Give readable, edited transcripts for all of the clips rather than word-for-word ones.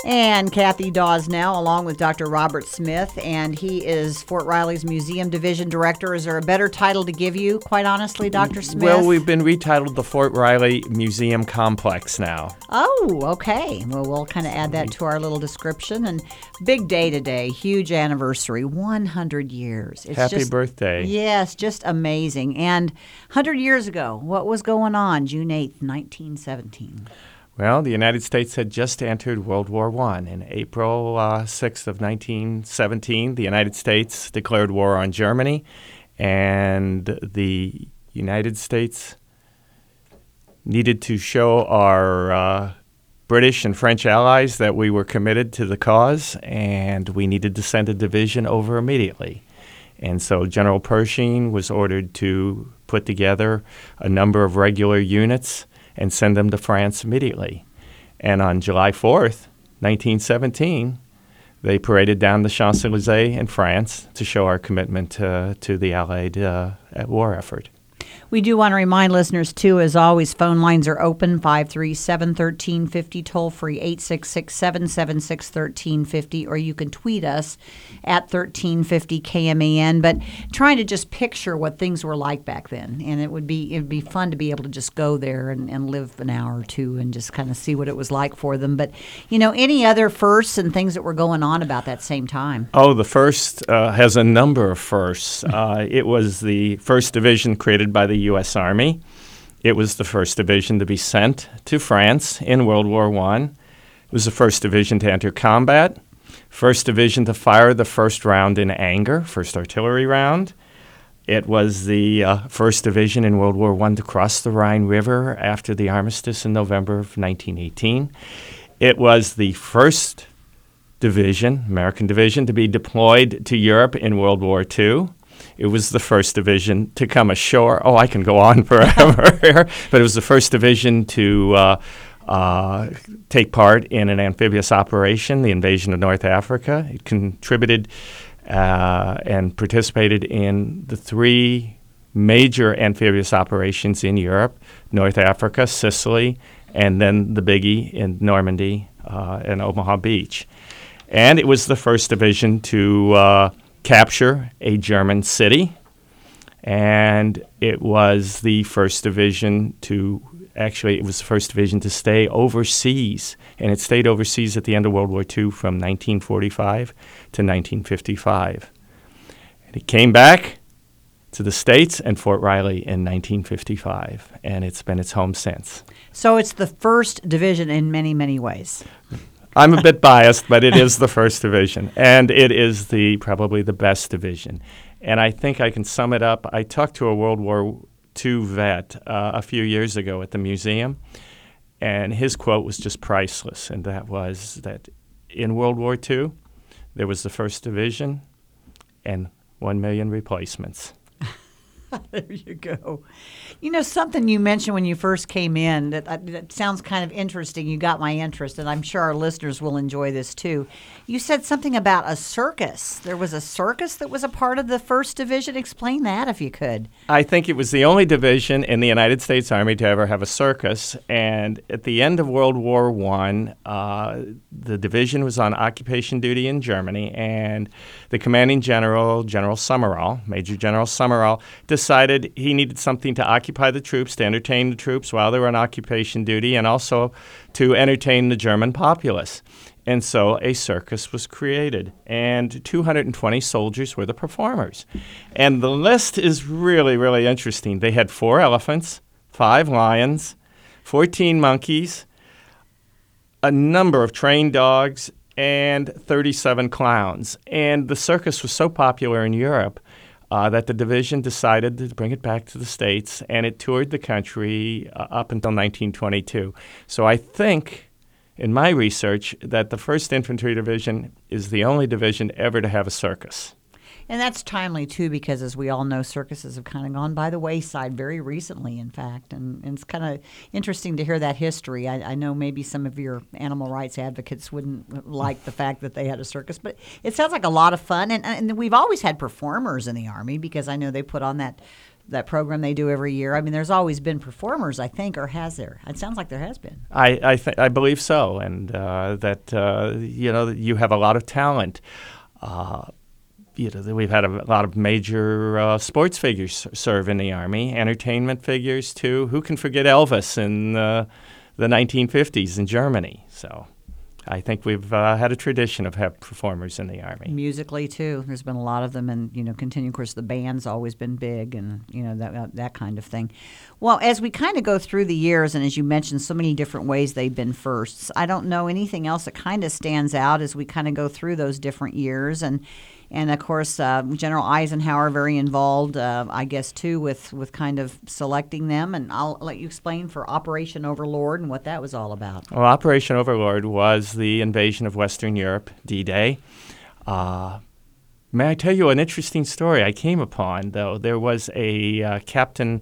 And Kathy Dawes now, along with Dr. Robert Smith, and he is Fort Riley's Museum Division Director. Is there a better title to give you, quite honestly, Dr. Smith? Well, we've been retitled the Fort Riley Museum Complex now. Oh, okay. Well, we'll kind of add that to our little description. And big day today, huge anniversary, 100 years. It's Happy birthday. Yes, just amazing. And 100 years ago, what was going on June 8th, 1917? Well, the United States had just entered World War I. In April 6th of 1917, the United States declared war on Germany, and the United States needed to show our British and French allies that we were committed to the cause, and we needed to send a division over immediately. And so General Pershing was ordered to put together a number of regular units and send them to France immediately. And on July 4th, 1917, they paraded down the Champs-Élysées in France to show our commitment to the Allied war effort. We do want to remind listeners, too, as always, phone lines are open, 537-1350, toll-free 866-776-1350, or you can tweet us at 1350KMAN. But trying to just picture what things were like back then, and it'd be fun to be able to just go there and live an hour or two and just kind of see what it was like for them. But, you know, any other firsts and things that were going on about that same time? Oh, the first has a number of firsts. It was the first division created by the U.S. Army. It was the first division to be sent to France in World War I. It was the first division to enter combat, first division to fire the first round in anger, first artillery round. It was the first division in World War I to cross the Rhine River after the armistice in November of 1918. It was the first division, American division, to be deployed to Europe in World War II. It was the first division to come ashore. Oh, I can go on forever here. But it was the first division to take part in an amphibious operation, the invasion of North Africa. It contributed and participated in the three major amphibious operations in Europe, North Africa, Sicily, and then the biggie in Normandy and Omaha Beach. And it was the first division to capture a German city, and it was the first division to stay overseas, and it stayed overseas at the end of World War II from 1945 to 1955. And it came back to the States and Fort Riley in 1955, and it's been its home since. So it's the first division in many, many ways. I'm a bit biased, but it is the first division, and it is probably the best division. And I think I can sum it up. I talked to a World War II vet a few years ago at the museum, and his quote was just priceless, and that was that in World War II, there was the first division and 1 million replacements. There you go. You know, something you mentioned when you first came in that sounds kind of interesting. You got my interest, and I'm sure our listeners will enjoy this too. You said something about a circus. There was a circus that was a part of the first division. Explain that if you could. I think it was the only division in the United States Army to ever have a circus. And at the end of World War I, the division was on occupation duty in Germany, and the commanding general, General Summerall, Major General Summerall, decided he needed something to occupy the troops, to entertain the troops while they were on occupation duty, and also to entertain the German populace. And so a circus was created, and 220 soldiers were the performers. And the list is really, really interesting. They had 4 elephants, 5 lions, 14 monkeys, a number of trained dogs, and 37 clowns. And the circus was so popular in Europe that the division decided to bring it back to the States, and it toured the country up until 1922. So I think, in my research, that the 1st Infantry Division is the only division ever to have a circus. And that's timely, too, because as we all know, circuses have kind of gone by the wayside very recently, in fact. And it's kind of interesting to hear that history. I know maybe some of your animal rights advocates wouldn't like the fact that they had a circus, but it sounds like a lot of fun. And we've always had performers in the Army because I know they put on that that program they do every year? I mean, there's always been performers, I think, or has there? It sounds like there has been. I believe so, and you have a lot of talent. We've had a lot of major sports figures serve in the Army, entertainment figures too. Who can forget Elvis in the 1950s in Germany? So I think we've had a tradition of have performers in the Army. Musically too, there's been a lot of them, and continue. Of course, the band's always been big, and that kind of thing. Well, as we kind of go through the years, and as you mentioned, so many different ways they've been firsts. I don't know anything else that kind of stands out as we kind of go through those different years, and of course, General Eisenhower very involved, I guess, too, with kind of selecting them. And I'll let you explain for Operation Overlord and what that was all about. Well, Operation Overlord was the invasion of Western Europe, D-Day. May I tell you an interesting story I came upon, though? There was a Captain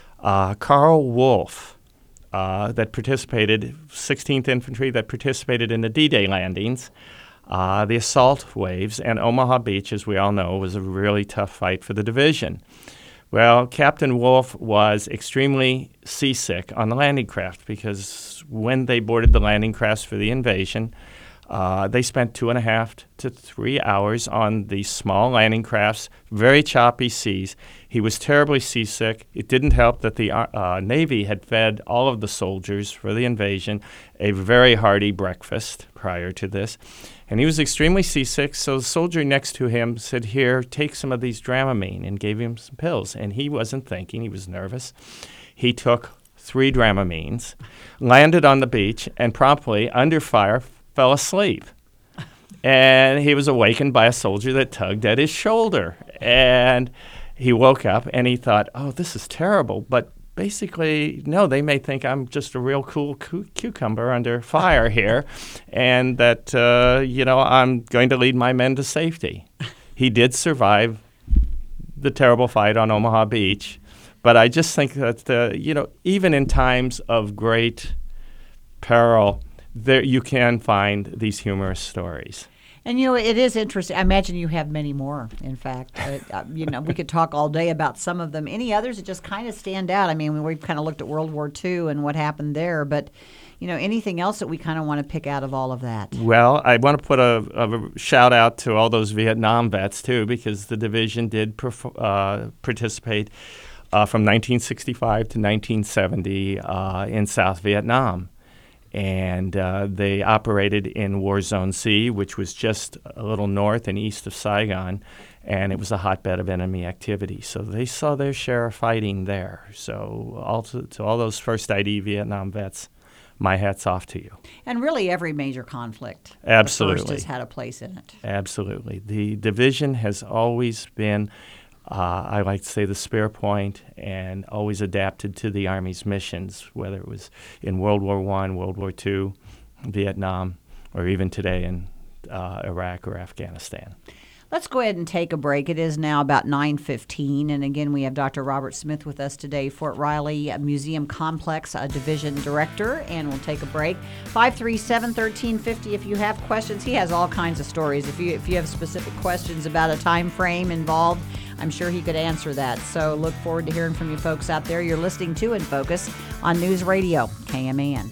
Carl Wolfe that participated, 16th Infantry, that participated in the D-Day landings. The assault waves, and Omaha Beach, as we all know, was a really tough fight for the division. Well, Captain Wolfe was extremely seasick on the landing craft because when they boarded the landing crafts for the invasion, they spent 2.5 to 3 hours on these small landing crafts, very choppy seas. He was terribly seasick. It didn't help that the Navy had fed all of the soldiers for the invasion a very hearty breakfast prior to this. And he was extremely seasick, so the soldier next to him said, "Here, take some of these Dramamine," and gave him some pills. And he wasn't thinking. He was nervous. He took 3 Dramamines, landed on the beach, and promptly, under fire, fell asleep. And he was awakened by a soldier that tugged at his shoulder. And he woke up, and he thought, "Oh, this is terrible." But basically, no, they may think I'm just a real cool cucumber under fire here, and that, I'm going to lead my men to safety. He did survive the terrible fight on Omaha Beach, but I just think that, even in times of great peril, there you can find these humorous stories. And, it is interesting. I imagine you have many more, in fact. We could talk all day about some of them. Any others that just kind of stand out? I mean, we've kind of looked at World War II and what happened there, but, anything else that we kind of want to pick out of all of that? Well, I want to put a shout-out to all those Vietnam vets, too, because the division did participate from 1965 to 1970 in South Vietnam. And they operated in War Zone C, which was just a little north and east of Saigon, and it was a hotbed of enemy activity. So they saw their share of fighting there. So to all those First ID Vietnam vets, my hat's off to you. And really every major conflict, absolutely, the first has had a place in it. Absolutely. The division has always been, I like to say, the spear point, and always adapted to the Army's missions, whether it was in World War I, World War II, Vietnam, or even today in Iraq or Afghanistan. Let's go ahead and take a break. It is now about 9:15, and again, we have Dr. Robert Smith with us today, Fort Riley Museum Complex Division Director, and we'll take a break. 537-1350 if you have questions. He has all kinds of stories. If you have specific questions about a time frame involved, I'm sure he could answer that. So look forward to hearing from you folks out there. You're listening to In Focus on News Radio, KMAN.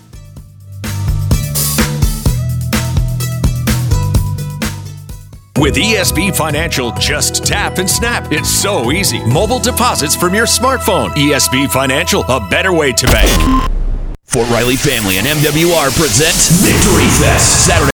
With ESB Financial, just tap and snap. It's so easy. Mobile deposits from your smartphone. ESB Financial, a better way to bank. Fort Riley Family and MWR presents Victory Fest, Saturday.